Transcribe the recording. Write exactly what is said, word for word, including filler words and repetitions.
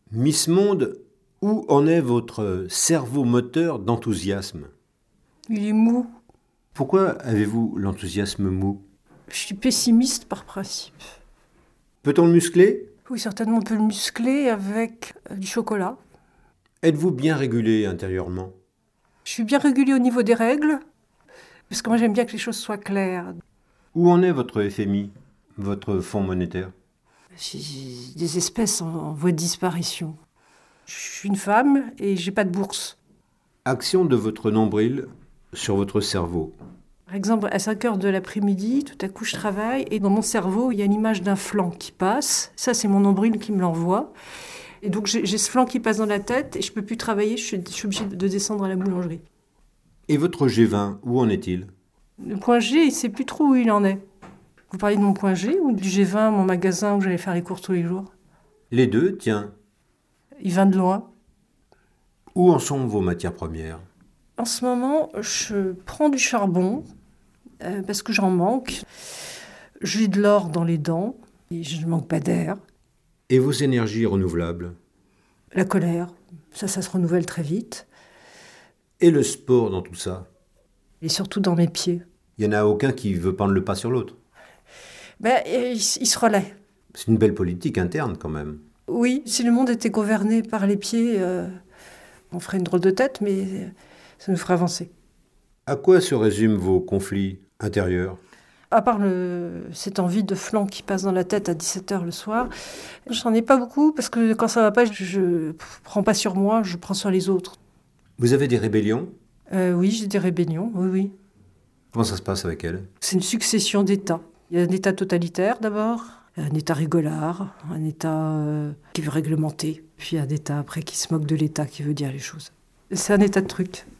Miss Monde, où en est votre cerveau moteur d'enthousiasme? Il est mou. Pourquoi avez-vous l'enthousiasme mou? Je suis pessimiste par principe. Peut-on le muscler? Oui, certainement on peut le muscler avec euh, du chocolat. Êtes-vous bien régulé intérieurement? Je suis bien régulée au niveau des règles, parce que moi j'aime bien que les choses soient claires. Où en est votre F M I, votre fonds monétaire? J'ai des espèces en, en voie de disparition. Je suis une femme et j'ai pas de bourse. Action de votre nombril sur votre cerveau. Par exemple, à cinq heures de l'après-midi, tout à coup je travaille et dans mon cerveau, il y a l'image d'un flanc qui passe. Ça, c'est mon nombril qui me l'envoie. Et donc j'ai, j'ai ce flanc qui passe dans la tête et je peux plus travailler, je suis, je suis obligée de descendre à la boulangerie. Et votre G vingt, où en est-il? Le point G, il ne sait plus trop où il en est. Vous parlez de mon point G ou du G vingt, mon magasin où j'allais faire les courses tous les jours? Les deux, tiens. Il vient de loin. Où en sont vos matières premières? En ce moment, je prends du charbon euh, parce que j'en manque. J'ai de l'or dans les dents et je ne manque pas d'air. Et vos énergies renouvelables? La colère, ça, ça se renouvelle très vite. Et le sport dans tout ça? Et surtout dans mes pieds. Il n'y en a aucun qui veut prendre le pas sur l'autre. Ben, il, il se relaie. C'est une belle politique interne quand même. Oui, si le monde était gouverné par les pieds, euh, on ferait une drôle de tête, mais ça nous ferait avancer. À quoi se résument vos conflits intérieurs? À part le, cette envie de flanc qui passe dans la tête à dix-sept heures le soir, j'en ai pas beaucoup parce que quand ça va pas, je ne prends pas sur moi, je prends sur les autres. Vous avez des rébellions? Euh, oui, j'ai des rébellions, oui, oui. Comment ça se passe avec elles? C'est une succession d'États. Il y a un État totalitaire d'abord, un État rigolard, un État euh, qui veut réglementer, puis un État après qui se moque de l'État, qui veut dire les choses. C'est un état de truc.